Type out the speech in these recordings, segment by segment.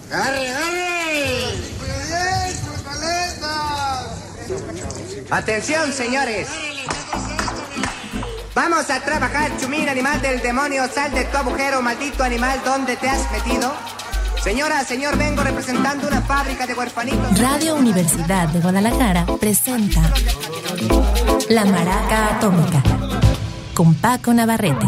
¡Arre, arre! Atención, señores. Vamos a trabajar, chumín, animal del demonio. Sal de tu agujero, maldito animal. ¿Dónde te has metido? Señora, señor, vengo representando una fábrica de huerfanitos. Radio Universidad de Guadalajara presenta La Maraca Atómica con Paco Navarrete.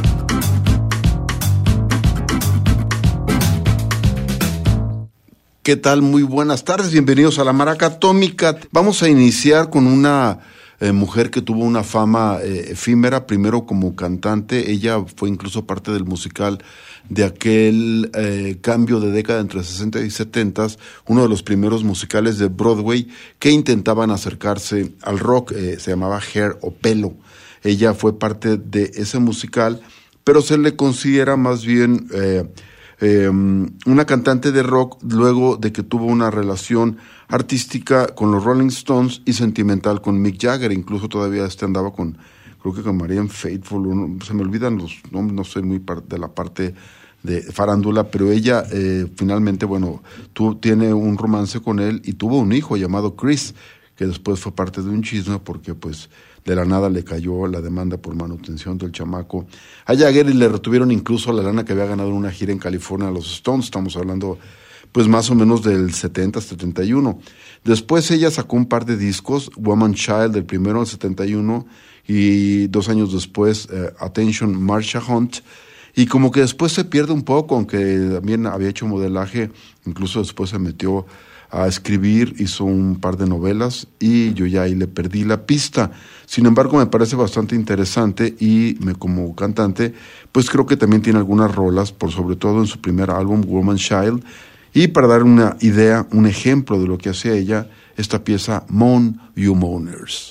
¿Qué tal? Muy buenas tardes, bienvenidos a La Maraca Atómica. Vamos a iniciar con una mujer que tuvo una fama efímera, primero como cantante. Ella fue incluso parte del musical de aquel cambio de década entre 60 y 70, uno de los primeros musicales de Broadway que intentaban acercarse al rock, se llamaba Hair o Pelo. Ella fue parte de ese musical, pero se le considera más bien una cantante de rock luego de que tuvo una relación artística con los Rolling Stones y sentimental con Mick Jagger. Incluso todavía andaba con, creo que con Marianne Faithfull, se me olvidan los nombres, no soy muy de la parte de farándula, pero ella finalmente, tiene un romance con él y tuvo un hijo llamado Chris, que después fue parte de un chisme porque pues de la nada le cayó la demanda por manutención del chamaco a Jagger y le retuvieron incluso la lana que había ganado en una gira en California a los Stones. Estamos hablando pues más o menos del 70, 71. Después ella sacó un par de discos, Woman Child, el primero en el 71, y 2 años después Attention Marsha Hunt, y como que después se pierde un poco, aunque también había hecho modelaje, incluso después se metió a escribir, hizo un par de novelas y yo ya ahí le perdí la pista. Sin embargo, me parece bastante interesante y como cantante, pues creo que también tiene algunas rolas, por sobre todo en su primer álbum, Woman Child. Y para dar una idea, un ejemplo de lo que hacía ella, esta pieza, Moan You Moaners.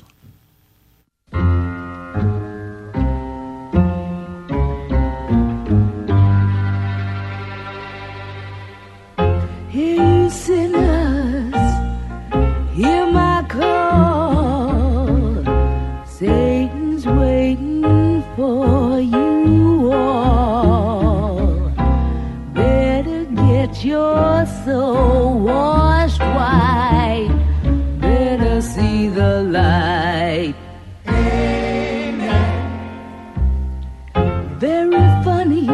Hear my call, Satan's waiting for you all. Better get your soul washed white, better see the light. Amen. Very funny,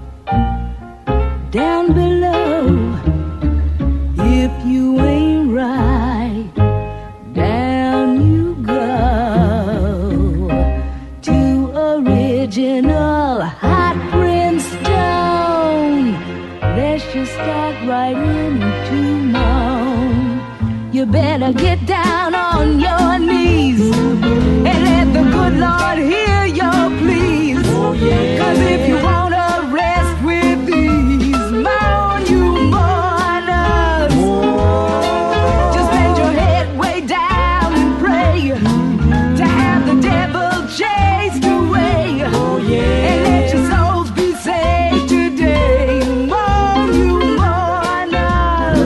down below, if you ain't right, down you go to original hot brimstone. Let's just start right into moan. You better get down on your knees and let the good Lord hear your pleas. Oh, yeah. 'Cause if you wanna rest with these, moan you mourners. Just bend your head way down and pray to have the devil chased away. Oh, yeah. And let your souls be saved today. Moan you mourners.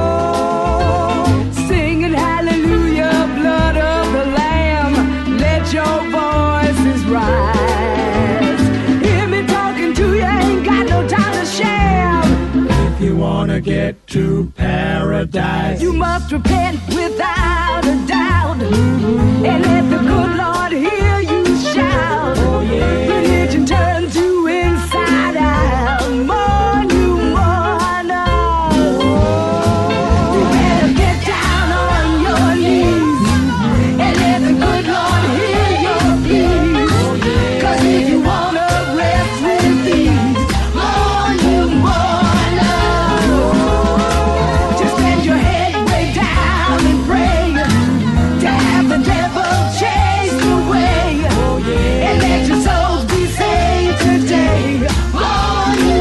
Singing hallelujah, blood of the Lamb. Let your voices rise. Hear me talking to you, ain't got no time to share. If you wanna get to paradise, You must repent without a doubt, and let the good Lord hear you shout. Oh, yeah. Religion turns you inside out. Mourn you mourners. You better get down on your knees and let the good Lord hear your pleas. 'Cause if you wanna rest with these, mourn you mourners. Just bend your head way down and pray to have the devil chased away. Oh, yeah. And let your souls be saved today. Mourn you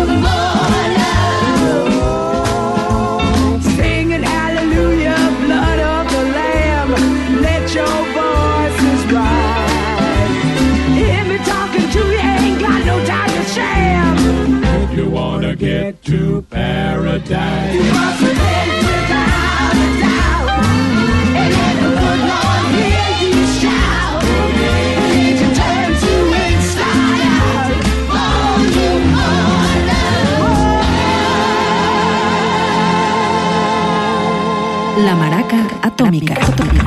mourners. Singing hallelujah, blood of the Lamb. Let your voices rise. Hear me talking to you, ain't got no time to share. if you wanna get to paradise, You must repent without a doubt, and let the good Lord hear you shout. Religion turns you inside out. Mourn you mourners. La Maraca Atómica.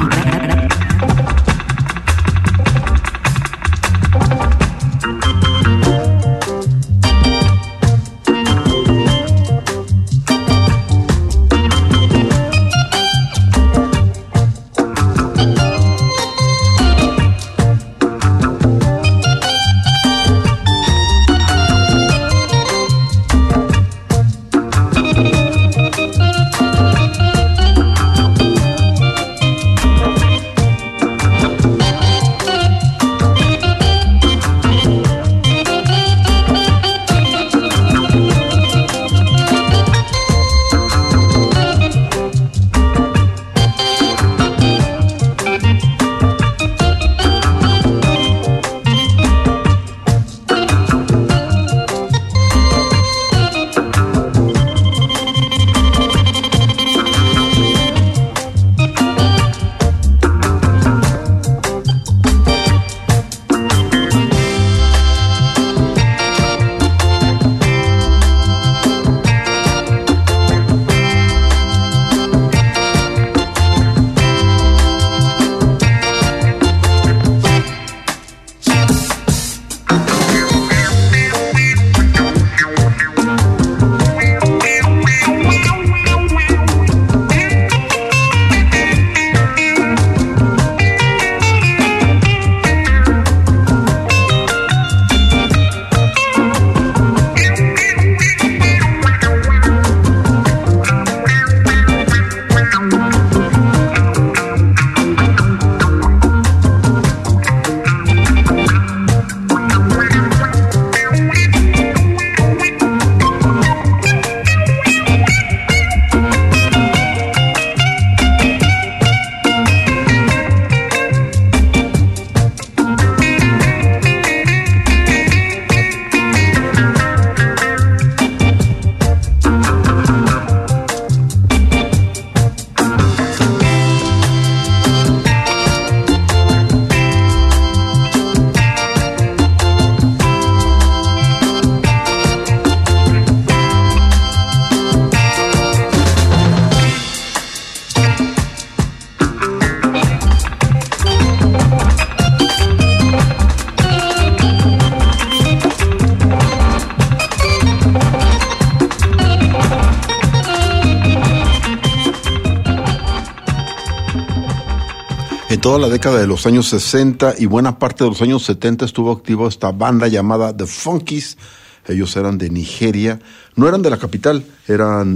En toda la década de los años 60 y buena parte de los años 70 estuvo activa esta banda llamada The Funkies. Ellos eran de Nigeria, no eran de la capital, eran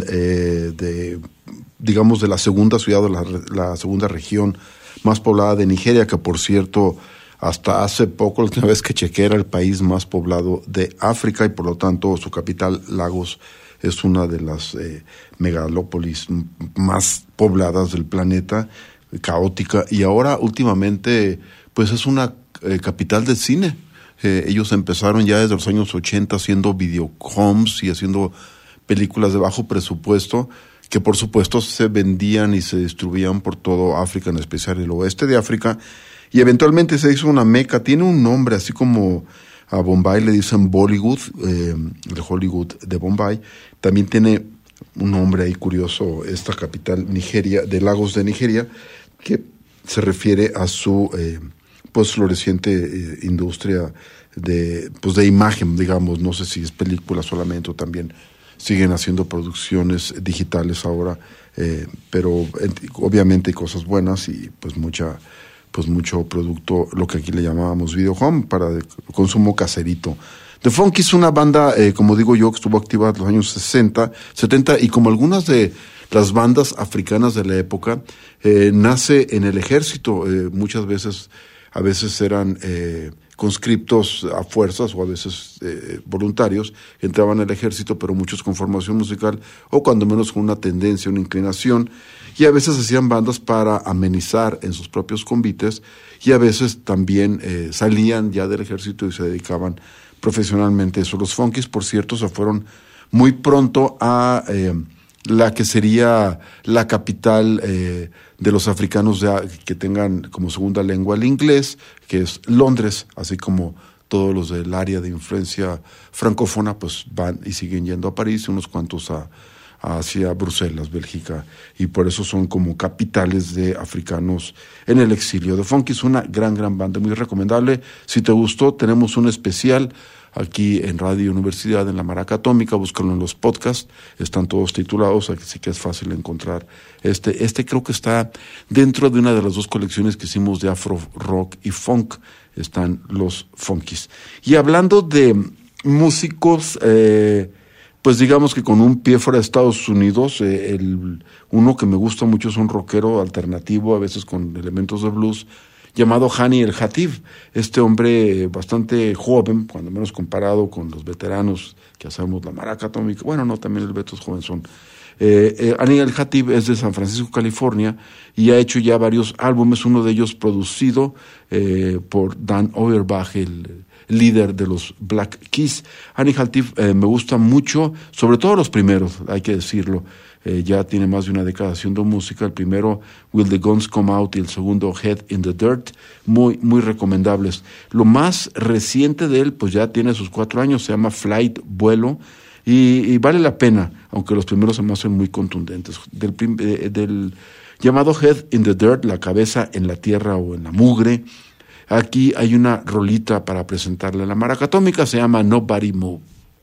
digamos de la segunda ciudad, de la segunda región más poblada de Nigeria, que por cierto, hasta hace poco, la última vez que chequeé, era el país más poblado de África y por lo tanto su capital, Lagos, es una de las megalópolis más pobladas del planeta, caótica, y ahora últimamente pues es una capital del cine. Ellos empezaron ya desde los años 80 haciendo videohomes y haciendo películas de bajo presupuesto que por supuesto se vendían y se distribuían por todo África, en especial el oeste de África, y eventualmente se hizo una meca. Tiene un nombre, así como a Bombay le dicen Bollywood, el Hollywood de Bombay. También tiene un nombre ahí curioso esta capital Nigeria, de Lagos de Nigeria, que se refiere a su pues floreciente industria de imagen, digamos. No sé si es película solamente o también siguen haciendo producciones digitales ahora, pero obviamente hay cosas buenas y mucho producto, lo que aquí le llamábamos video home, para consumo caserito. The Funkies es una banda, como digo yo, que estuvo activa en los años 60, 70, y como algunas de las bandas africanas de la época, nace en el ejército. A veces eran conscriptos a fuerzas o a veces voluntarios, entraban al ejército, pero muchos con formación musical o cuando menos con una tendencia, una inclinación, y a veces hacían bandas para amenizar en sus propios convites, y a veces también salían ya del ejército y se dedicaban profesionalmente a eso. Los Funkies, por cierto, se fueron muy pronto a la que sería la capital de los africanos que tengan como segunda lengua el inglés, que es Londres, así como todos los del área de influencia francófona, pues van y siguen yendo a París, unos cuantos a hacia Bruselas, Bélgica, y por eso son como capitales de africanos en el exilio. The Funkies, una gran banda, muy recomendable. Si te gustó, tenemos un especial aquí en Radio Universidad, en la Maraca Atómica, búscalo en los podcasts, están todos titulados, así que es fácil encontrar. Este creo que está dentro de una de las dos colecciones que hicimos de Afro Rock y Funk, están los Funkies. Y hablando de músicos, pues digamos que con un pie fuera de Estados Unidos, uno que me gusta mucho es un rockero alternativo, a veces con elementos de blues, llamado Hani El Hatib. Este hombre bastante joven, cuando menos comparado con los veteranos que hacemos la Maraca Atómica, bueno, no, también el Beto es jovenzón. Hani El Hatib es de San Francisco, California, y ha hecho ya varios álbumes, uno de ellos producido por Dan Auerbach, el líder de los Black Keys. Hani El Hatib me gusta mucho, sobre todo los primeros, hay que decirlo. Ya tiene más de una década haciendo música. El primero, Will the Guns Come Out, y el segundo, Head in the Dirt, muy recomendables. Lo más reciente de él, pues ya tiene sus 4 años, se llama Flight, Vuelo, y vale la pena, aunque los primeros se me hacen muy contundentes. Del llamado Head in the Dirt, la cabeza en la tierra o en la mugre, aquí hay una rolita para presentarle a la Maraca Atómica, se llama Nobody Move.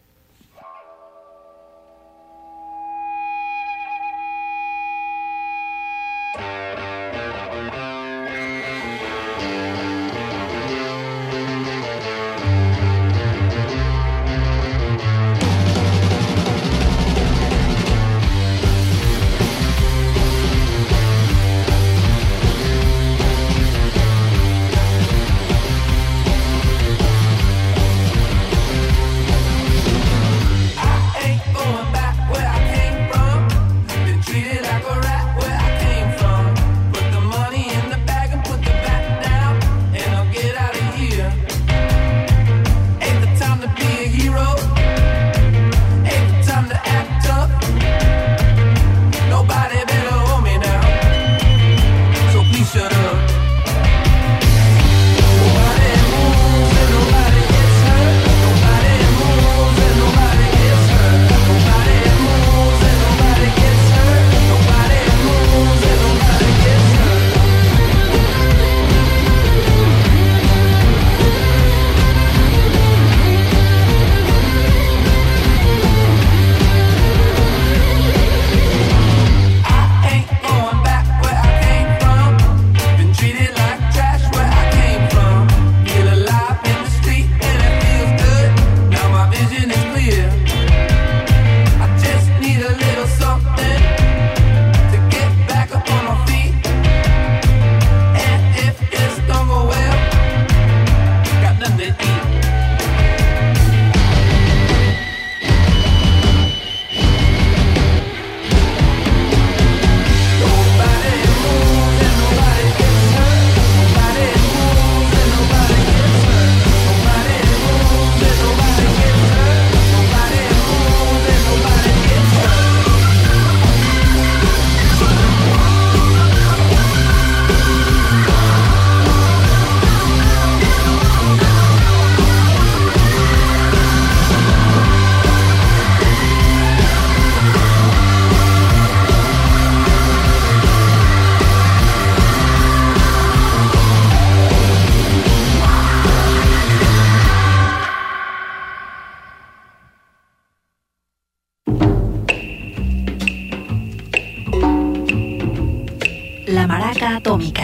La Maraca Atómica.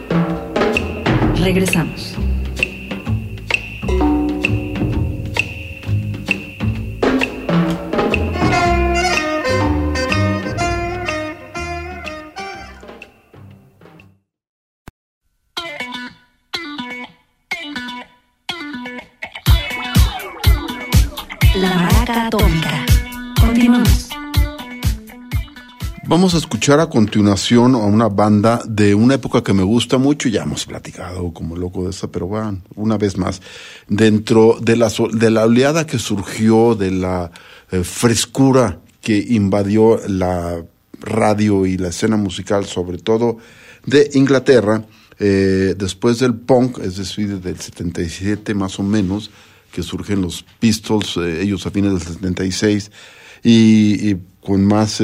Regresamos. La Maraca Atómica. Continuamos. Vamos a escuchar a continuación a una banda de una época que me gusta mucho, ya hemos platicado como loco de esta, pero bueno, una vez más, dentro de la oleada que surgió, de la frescura que invadió la radio y la escena musical, sobre todo de Inglaterra, después del punk, es decir, del 77 más o menos, que surgen los Pistols, ellos a fines del 76, y más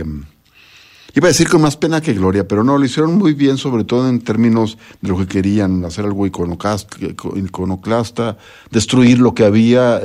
iba a decir con más pena que gloria, pero no, lo hicieron muy bien, sobre todo en términos de lo que querían, hacer algo iconoclasta, destruir lo que había,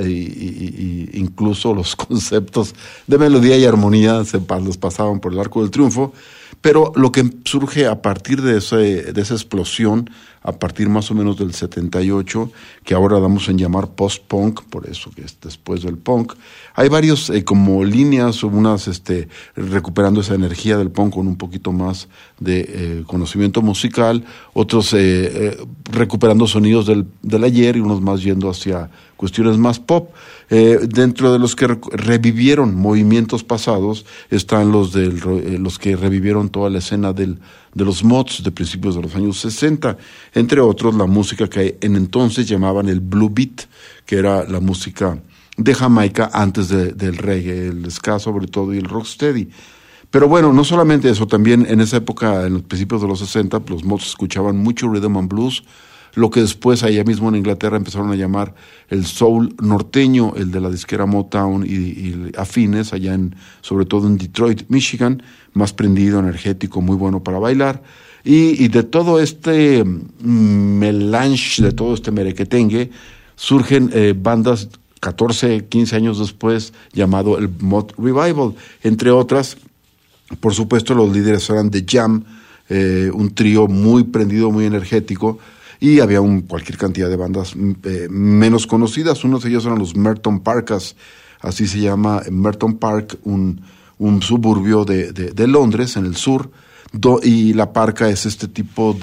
y incluso los conceptos de melodía y armonía los pasaban por el arco del triunfo. Pero lo que surge a partir de esa explosión, a partir más o menos del 78, que ahora damos en llamar post-punk, por eso que es después del punk, hay varios como líneas, unas recuperando esa energía del punk con un poquito más de conocimiento musical, otros recuperando sonidos del ayer y unos más yendo hacia cuestiones más pop. Dentro de los que revivieron movimientos pasados están los que revivieron toda la escena de los mods de principios de los años 60, entre otros la música que en entonces llamaban el blue beat, que era la música de Jamaica antes del reggae, el ska sobre todo y el rocksteady. Pero bueno, no solamente eso, también en esa época, en los principios de los 60, los mods escuchaban mucho rhythm and blues, lo que después allá mismo en Inglaterra empezaron a llamar el soul norteño, el de la disquera Motown y afines, allá sobre todo en Detroit, Michigan, más prendido, energético, muy bueno para bailar. Y de todo este melange, de todo este merequetengue, surgen bandas 14, 15 años después, llamado el Mod Revival, entre otras. Por supuesto, los líderes eran The Jam, un trío muy prendido, muy energético, y había cualquier cantidad de bandas menos conocidas. Unos de ellos eran los Merton Parkas, así se llama Merton Park, un suburbio de Londres, en el sur, y la parka es este tipo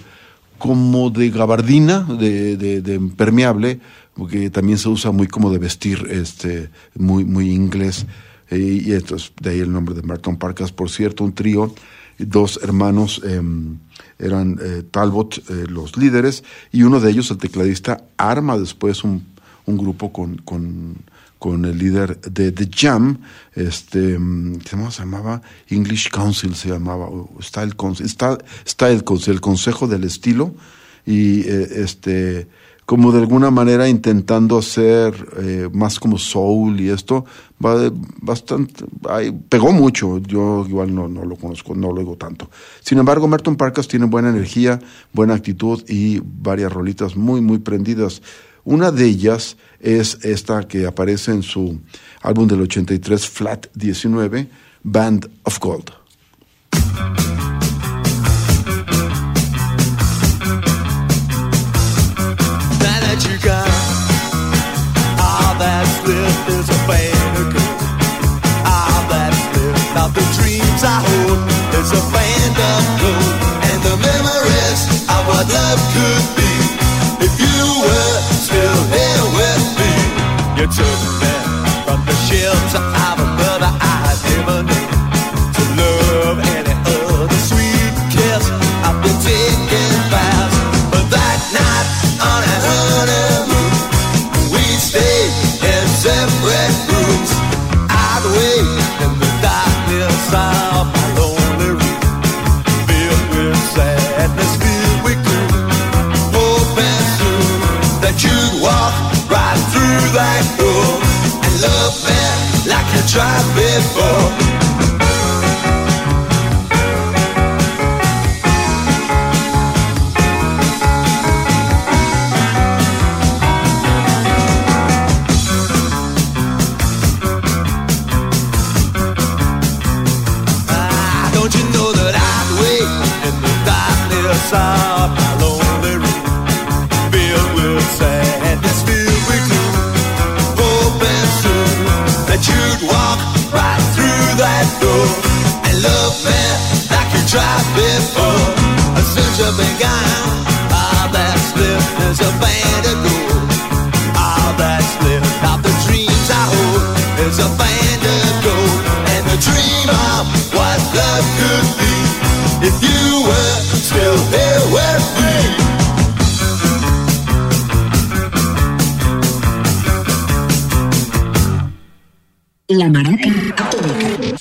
como de gabardina, de impermeable, porque también se usa muy como de vestir, muy inglés, y esto es de ahí el nombre de Merton Parkas. Por cierto, un trío, dos hermanos, eran Talbot, los líderes, y uno de ellos, el tecladista, arma después un grupo con el líder de The Jam, se llamaba English Council, se llamaba Style Council, el Consejo del Estilo, y como de alguna manera intentando hacer más como soul, y esto bastante pegó mucho. Yo igual no lo conozco, no lo oigo tanto. Sin embargo, Merton Parkas tiene buena energía, buena actitud y varias rolitas muy muy prendidas. Una de ellas es esta que aparece en su álbum del 83, Flat 19, Band of Gold. You got all that's left is a band of gold. All that's left of the dreams I hold is a band of gold, and the memories of what love could be. If you were still here with me, you took me from the shelter of a brother I never knew, to love any other sweet kiss. I've been taking vows, but that night on a honeymoon, we stayed in separate rooms, out of the way in the darkness of my lonely room, filled with sadness, filled with gloom, hoping soon that you'd walk right through that door and love me like you tried before. Of my lonely room, filled with sadness, filled with gloom, hoping soon that you'd walk right through that door and love me like you tried before. Since you've been gone, all that's left is a band of gold. All that's left of the dreams I hold is a band of gold, and the dream of what love could be. If you were still here with me. La Maraca Atómica.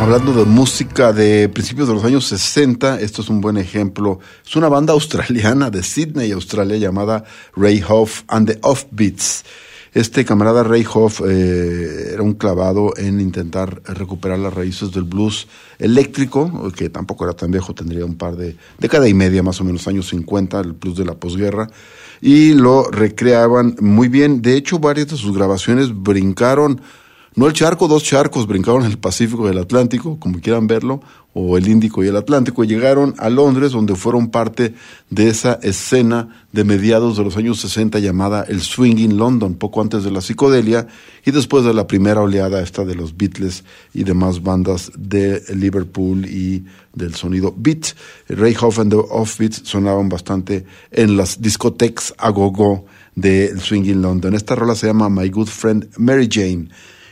Hablando de música de principios de los años 60, esto es un buen ejemplo. Es una banda australiana de Sydney, Australia, llamada Ray Hoff and the Offbeats. Este camarada Ray Hoff era un clavado en intentar recuperar las raíces del blues eléctrico, que tampoco era tan viejo, tendría un par de década y media, más o menos años 50, el blues de la posguerra, y lo recreaban muy bien. De hecho, varias de sus grabaciones brincaron, no el charco, 2 charcos, brincaron el Pacífico y el Atlántico, como quieran verlo, o el Índico y el Atlántico, y llegaron a Londres, donde fueron parte de esa escena de mediados de los años 60 llamada el Swing in London, poco antes de la psicodelia y después de la primera oleada esta de los Beatles y demás bandas de Liverpool y del sonido beat. Ray Hoff and the Offbeats sonaban bastante en las discotecas a go-go del Swing in London. Esta rola se llama My Good Friend Mary Jane.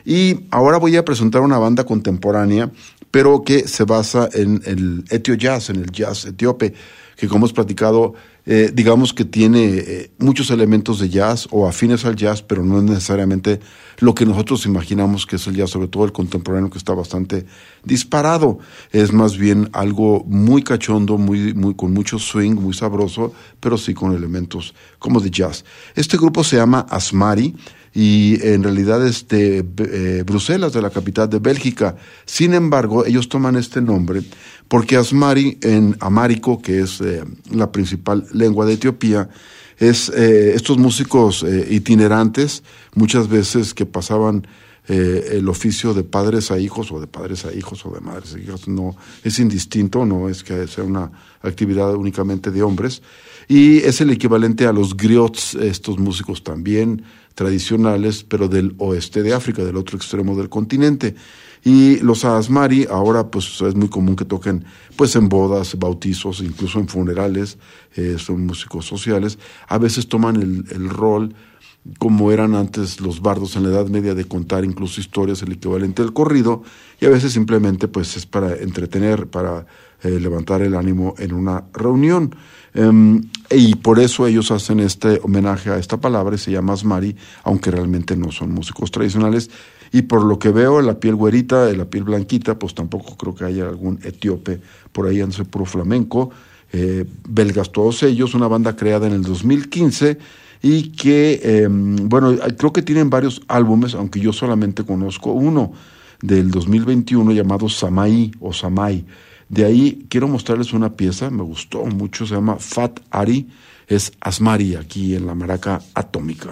Y ahora voy a presentar una banda contemporánea, pero que se basa en el etio jazz, en el jazz etíope, que como hemos platicado, digamos que tiene muchos elementos de jazz o afines al jazz, pero no es necesariamente lo que nosotros imaginamos que es el jazz, sobre todo el contemporáneo, que está bastante disparado. Es más bien algo muy cachondo, muy con mucho swing, muy sabroso, pero sí con elementos como de jazz. Este grupo se llama Asmari, y en realidad es de Bruselas, de la capital de Bélgica. Sin embargo, ellos toman este nombre porque Asmari, en amárico, que es la principal lengua de Etiopía, es estos músicos itinerantes, muchas veces que pasaban el oficio de padres a hijos, o de padres a hijos, o de madres a hijas, no es indistinto, no es que sea una actividad únicamente de hombres, y es el equivalente a los griots, estos músicos también tradicionales, pero del oeste de África, del otro extremo del continente. Y los Asmari ahora pues es muy común que toquen pues en bodas, bautizos, incluso en funerales, son músicos sociales. A veces toman el rol, como eran antes los bardos en la Edad Media, de contar incluso historias, el equivalente al corrido, y a veces simplemente pues es para entretener, para levantar el ánimo en una reunión. Y por eso ellos hacen este homenaje a esta palabra y se llama Asmari, aunque realmente no son músicos tradicionales. Y por lo que veo, la piel güerita, la piel blanquita, pues tampoco creo que haya algún etíope por ahí, en puro flamenco. Belgas todos ellos, una banda creada en el 2015 y que, bueno, creo que tienen varios álbumes, aunque yo solamente conozco uno del 2021 llamado Samai o Samai. De ahí quiero mostrarles una pieza, me gustó mucho, se llama Fat Ari, es Asmari aquí en la Maraca Atómica.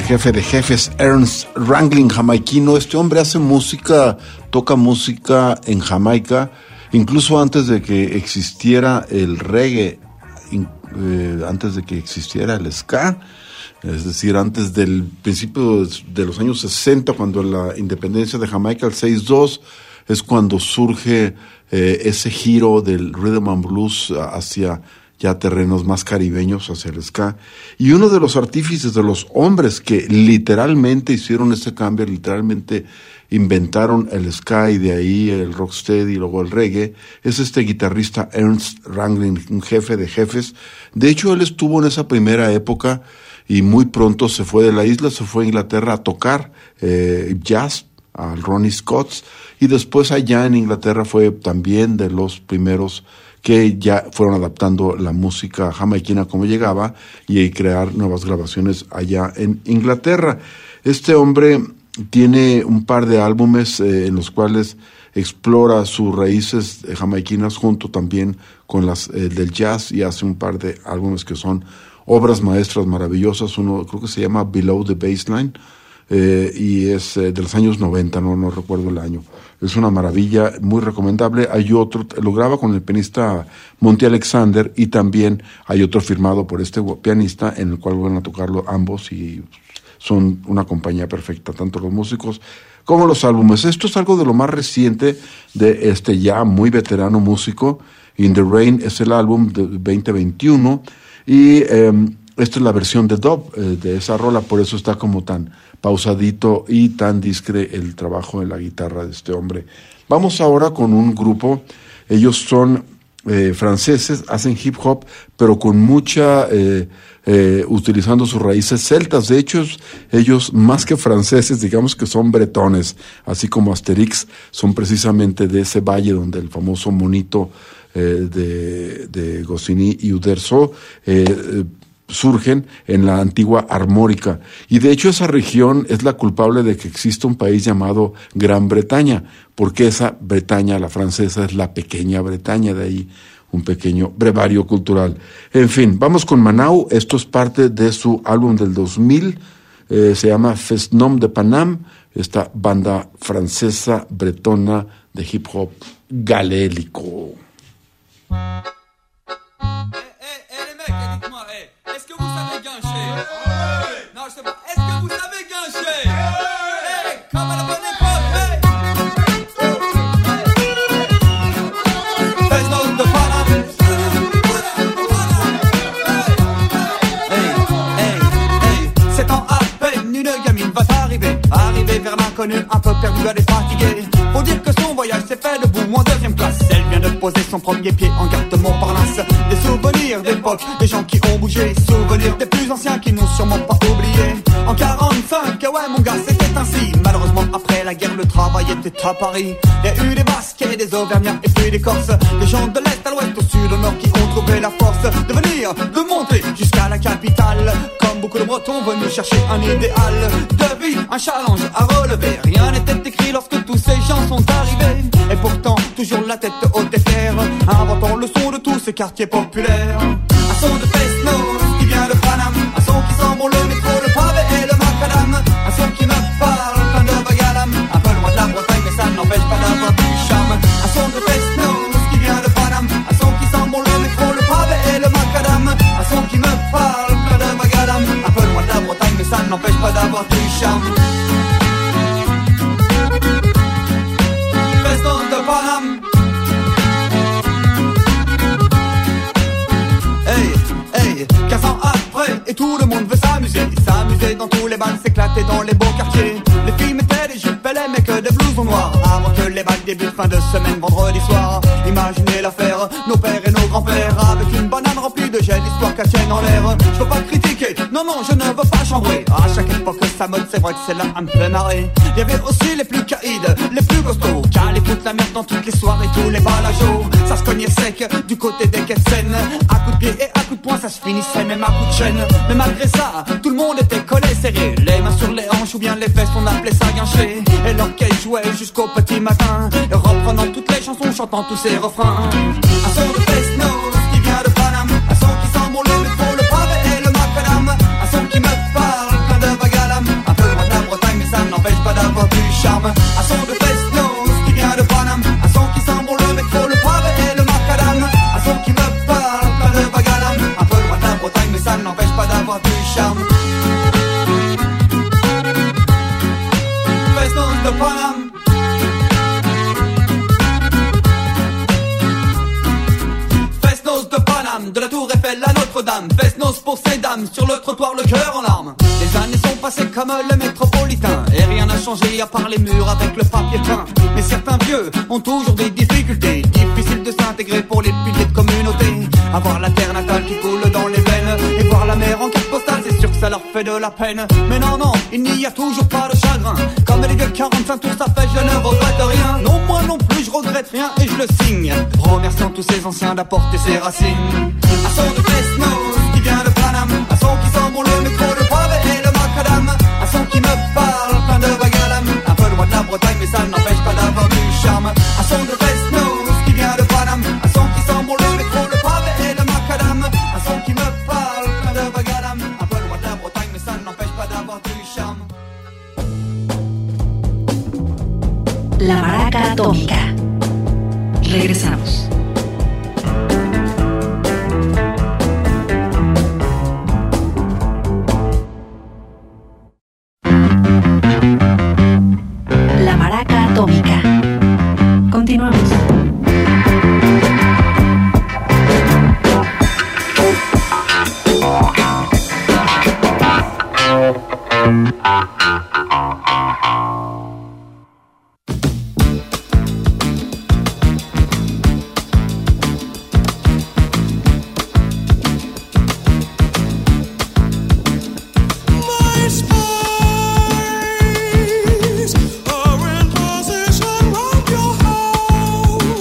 jefe de jefes, Ernest Ranglin, jamaiquino. Este hombre hace música, toca música en Jamaica, incluso antes de que existiera el reggae, antes de que existiera el ska, es decir, antes del principio de los años 60, cuando la independencia de Jamaica, el 6-2, es cuando surge ese giro del rhythm and blues hacia ya terrenos más caribeños, hacia el ska. Y uno de los artífices, de los hombres que literalmente hicieron ese cambio, literalmente inventaron el ska y de ahí el rocksteady y luego el reggae, es este guitarrista Ernest Ranglin, un jefe de jefes. De hecho, él estuvo en esa primera época y muy pronto se fue de la isla, se fue a Inglaterra a tocar jazz, al Ronnie Scott's, y después allá en Inglaterra fue también de los primeros que ya fueron adaptando la música jamaiquina como llegaba y crear nuevas grabaciones allá en Inglaterra. Este hombre tiene un par de álbumes en los cuales explora sus raíces jamaiquinas junto también con las del jazz, y hace un par de álbumes que son obras maestras maravillosas. Uno creo que se llama Below the Baseline, y es de los años 90, no recuerdo el año. Es una maravilla, muy recomendable. Hay otro, lo graba con el pianista Monty Alexander, y también hay otro firmado por este pianista en el cual van a tocarlo ambos y son una compañía perfecta, tanto los músicos como los álbumes. Esto es algo de lo más reciente de este ya muy veterano músico. In the Rain es el álbum de 2021 y esta es la versión de dub de esa rola, por eso está como tan pausadito y tan discre el trabajo en la guitarra de este hombre. Vamos ahora con un grupo, ellos son franceses, hacen hip hop, pero con mucha, utilizando sus raíces celtas. De hecho, ellos más que franceses, digamos que son bretones, así como Asterix, son precisamente de ese valle donde el famoso monito de Goscinny y Uderzo surgen en la antigua Armórica. Y de hecho esa región es la culpable de que exista un país llamado Gran Bretaña, porque esa Bretaña, la francesa, es la pequeña Bretaña, de ahí un pequeño brevario cultural. En fin, vamos con Manau. Esto es parte de su álbum del 2000, se llama Fesnom de Panam, esta banda francesa bretona de hip hop galélico. Est-ce que vous savez gancher? Non, je sais pas. Est-ce que vous savez gancher? Hey, comme à la bonne époque, hey! Fesnos de Panam. Hey. 7 ans à peine, une gamine va arriver vers l'inconnu, un peu perdu, elle est fatiguée. Faut dire que son voyage s'est fait debout en 2e classe. Elle vient de poser son premier pied en gare de Montparnasse. Des souvenirs d'époque, des gens qui ont bougé. Souvenirs des plus anciens qui n'ont sûrement pas oublié. En 45, ouais mon gars, c'était ainsi. Malheureusement après la guerre, le travail était à Paris. Y a eu des Basques et des Auvergnats et puis des Corses. Des gens de l'Est à l'Ouest, au Sud, au Nord qui ont trouvé la force de venir, de monter jusqu'à la capitale. Comme beaucoup de Bretons venus chercher un idéal de vie, un challenge à relever. Rien n'était écrit lorsque tous ces gens sont arrivés. Et pourtant, toujours la tête haute et fière, inventant le son de tous ces quartiers populaires. Un son de Fesnos qui vient de Paname, un son qui sent bon le métro, le pavé et le macadam. Un son qui me parle, plein de bagalam. Un peu loin de la Bretagne, mais ça n'empêche pas d'avoir du charme. Un son de Fesnos qui vient de Paname, un son qui sent bon le métro, le pavé et le macadam. Un son qui me parle, plein de bagalam. Un peu loin de la Bretagne, mais ça n'empêche pas d'avoir du charme. Fesnos de Paname. Hey, 15 ans après, et tout le monde veut s'amuser. S'amuser dans tous les bals, s'éclater dans les beaux quartiers. Les filles mettaient des jupes et les mecs des blousons noirs. Avant que les balles débutent, fin de semaine, vendredi soir. Imaginez l'affaire, nos pères et nos grands-pères. Avec une banane remplie de gel, histoire qu'elle tienne en l'air. Je veux pas critiquer, non, je ne veux pas chambrer. À chaque époque, sa mode, c'est vrai que c'est là un peu marré. Y'avait aussi les plus caïdes, les plus costauds. Qui allaient foutre la merde dans toutes les soirées, tous les balageaux. Ça se cognait sec, du côté des quais de Seine. À coups de pied et à coups de poing, ça se finissait même à coups de chaîne. Mais malgré ça, tout le monde était collé serré. Les mains sur les hanches ou bien les fesses, on appelait ça guincher. Et l'orchestre jouait jusqu'au petit matin, reprenant toutes les chansons, chantant tous ces refrains. Un son de Fesnos qui vient de Paname, un son qui sent bon le métro, le pavé et le macadam. Un son qui me parle, plein de bagalam. Notre-Dame, Fesnos pour ces dames, sur le trottoir le cœur en larmes. Les années sont passées comme le métropolitain, et rien n'a changé à part les murs avec le papier peint. Mais certains vieux ont toujours des difficultés, difficile de s'intégrer pour les piliers de communauté. Avoir la terre natale qui coule dans les veines, et voir la mer en carte postale, c'est sûr que ça leur fait de la peine. Mais non, non, il n'y a toujours pas de chagrin, comme les vieux 45 tours ça fait, je ne regrette rien. Non, moi non plus je regrette rien et je le signe, remerciant tous ces anciens d'apporter ses racines. Un son de Fresnos qui vient de Paname, un son qui sent bon le métro, le pavé et le macadam. Un son qui me parle, plein de bagalam, un peu loin de la Bretagne mais ça n'empêche pas d'avoir du charme. Un son de Fresnos qui vient de Paname, un son qui sent bon le métro, le pavé et le macadam. Un son qui me parle, plein de bagalam, un peu loin de la Bretagne mais ça n'empêche pas d'avoir du charme. La Maraca Atómica. Regresamos. La Maraca Atómica. Continuamos. Are in position round your house.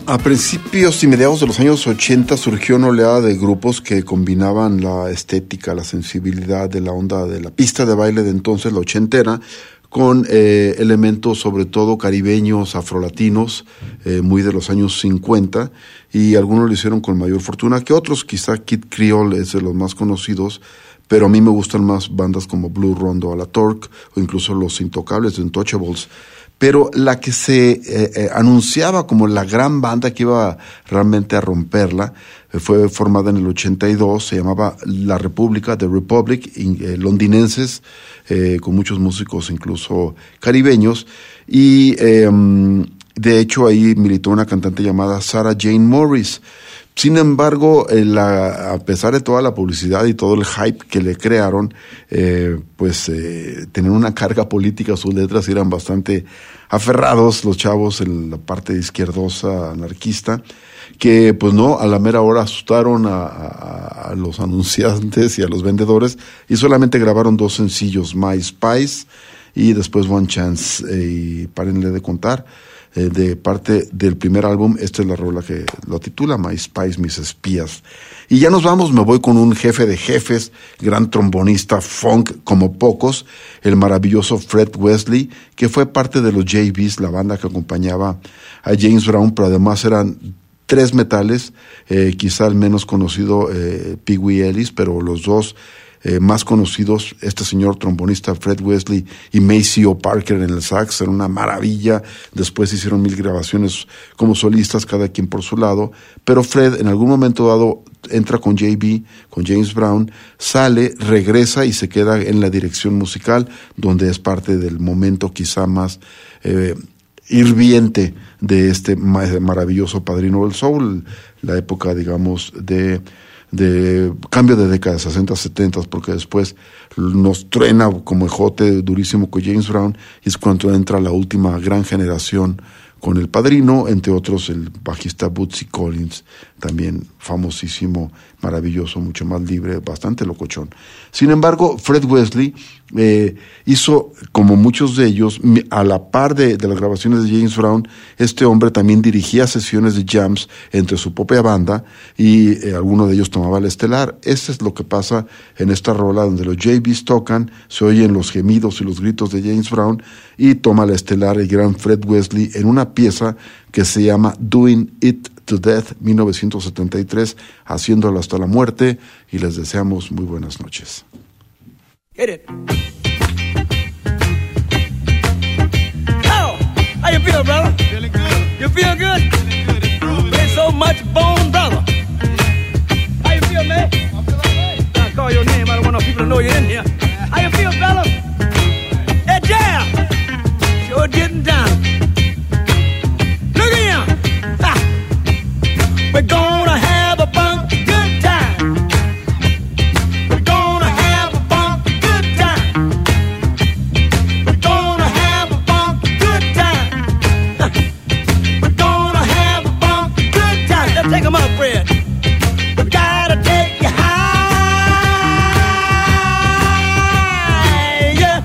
A principios y mediados de los años 80 surgió una oleada de grupos que combinaban la estética, la sensibilidad de la onda de la pista de baile de entonces, la ochentera, con elementos sobre todo caribeños, afrolatinos, muy de los años 50, y algunos lo hicieron con mayor fortuna que otros. Quizá Kid Creole es de los más conocidos, pero a mí me gustan más bandas como Blue Rondo a la Torque o incluso Los Intocables de Untouchables. Pero la que se anunciaba como la gran banda que iba realmente a romperla fue formada en el 82, se llamaba La República, The Republic, londinenses, con muchos músicos incluso caribeños, y de hecho ahí militó una cantante llamada Sarah Jane Morris. Sin embargo, a pesar de toda la publicidad y todo el hype que le crearon, tenían una carga política, sus letras eran bastante aferrados los chavos en la parte izquierdosa, anarquista, que pues no, a la mera hora asustaron a los anunciantes y a los vendedores y solamente grabaron 2 sencillos, My Spice y después One Chance, y párenle de contar. De parte del primer álbum, esta es la rola que lo titula My Spice, Mis Espías. Y ya nos vamos, me voy con un jefe de jefes, gran trombonista funk como pocos, el maravilloso Fred Wesley, que fue parte de los JBs, la banda que acompañaba a James Brown, pero además eran 3 metales, quizá el menos conocido Pee Wee Ellis, pero los dos más conocidos, este señor trombonista Fred Wesley y Maceo Parker en el sax, era una maravilla. Después hicieron 1000 grabaciones como solistas, cada quien por su lado, pero Fred en algún momento dado entra con JB, con James Brown, sale, regresa y se queda en la dirección musical, donde es parte del momento quizá más hirviente de este maravilloso padrino del soul, la época, digamos, de cambio de década, 60, 70, porque después nos truena como ejote durísimo con James Brown, y es cuando entra la última gran generación con el padrino, entre otros el bajista Bootsy Collins, también famosísimo, maravilloso, mucho más libre, bastante locochón. Sin embargo, Fred Wesley hizo, como muchos de ellos, a la par de las grabaciones de James Brown, este hombre también dirigía sesiones de jams entre su propia banda y alguno de ellos tomaba el estelar. Eso es lo que pasa en esta rola, donde los JBs tocan, se oyen los gemidos y los gritos de James Brown y toma la estelar el gran Fred Wesley en una pieza que se llama Doing It to Death, 1973, haciéndolo hasta la muerte, y les deseamos muy buenas noches. Hit it. Oh, how you feel, brother? Feeling good. You feel good? Feeling good. It's groovy. There's so much bone, brother. How you feel, man? I feel alright. I call your name. I don't want no people to know you're in here. How you feel, brother? Hey, Jam. Sure getting down. Look at him. Ha. We're gonna have a funky good time. We're gonna have a funky good time. We're gonna have a funky good time. We're gonna have a funky good time. Let's take 'em up, Fred. We gotta take you high. Yeah.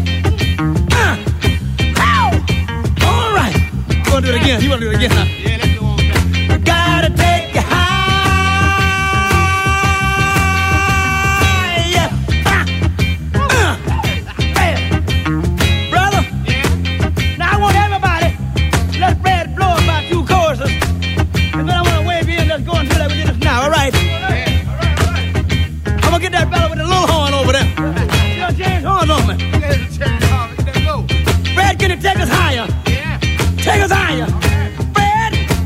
All right. You wanna do it again? You wanna do it again, huh? Yeah, let's go on back. We gotta take you high. Yeah. Hey. Brother. Yeah. Now I want everybody, let Fred blow about 2 choruses. And then I want to wave you in. Let's go and do that. We did this now, all right? Yeah. All right. I'm going to get that fella with the little horn over there. You got James Horn on me. Fred, can you take us higher? Yeah. Take us higher. Fred.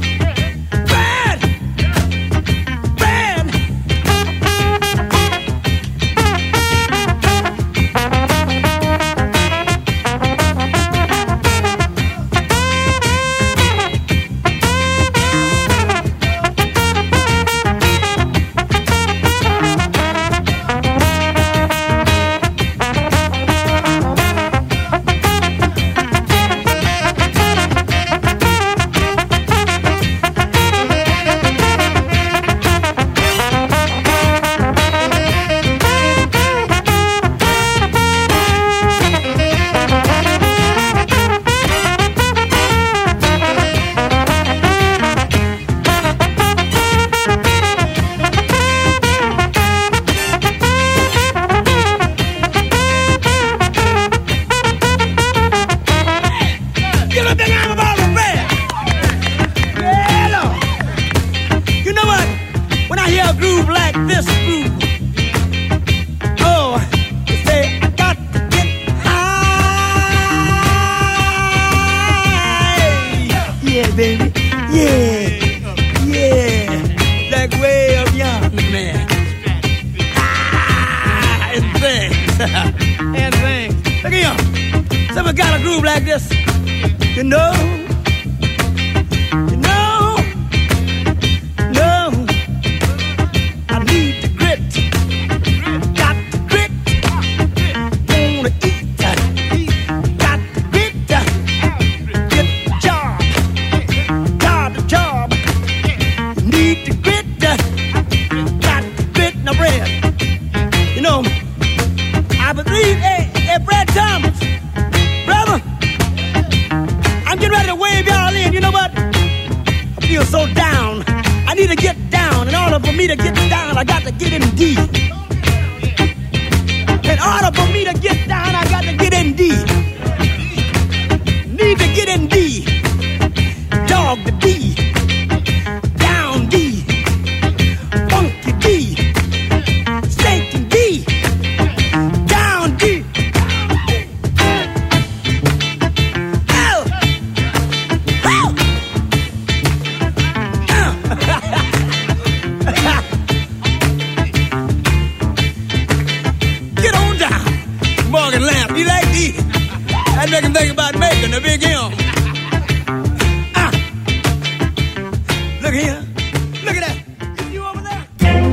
baby. Yeah, yeah. Like way up young, man. And things. And things. Look at y'all. Someone got a groove like this. You know. I need the grit. Got the grit. Wanna eat. Got the grit. Get the job. Got the job. Need the grit. Got the grit. Now, Brad, you know, I believe, hey, Brad Thomas, brother, I'm getting ready to wave y'all in. You know what? I feel so down. I need to get down. In order for me to get down, I got to get in D. In order for me to get down, I got to get in D. Need to get in D. Dog the D. Down D. Funky D. Stinking D. Down D. Ow! Ow! Get on down, Morgan Lamb. You like D? That make him think about making a big M. Look here. Look at that. Is you over there?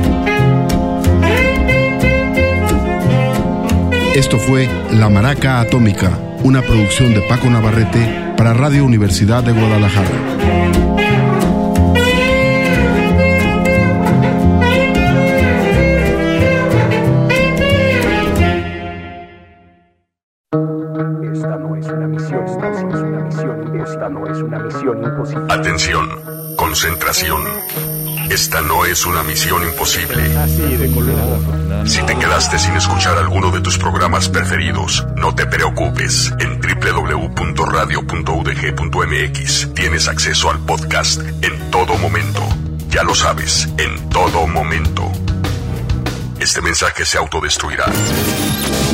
Esto fue La Maraca Atómica, una producción de Paco Navarrete para Radio Universidad de Guadalajara. Atención, concentración. Esta no es una misión imposible. Si te quedaste sin escuchar alguno de tus programas preferidos, no te preocupes. En www.radio.udg.mx tienes acceso al podcast en todo momento. Ya lo sabes, en todo momento. Este mensaje se autodestruirá.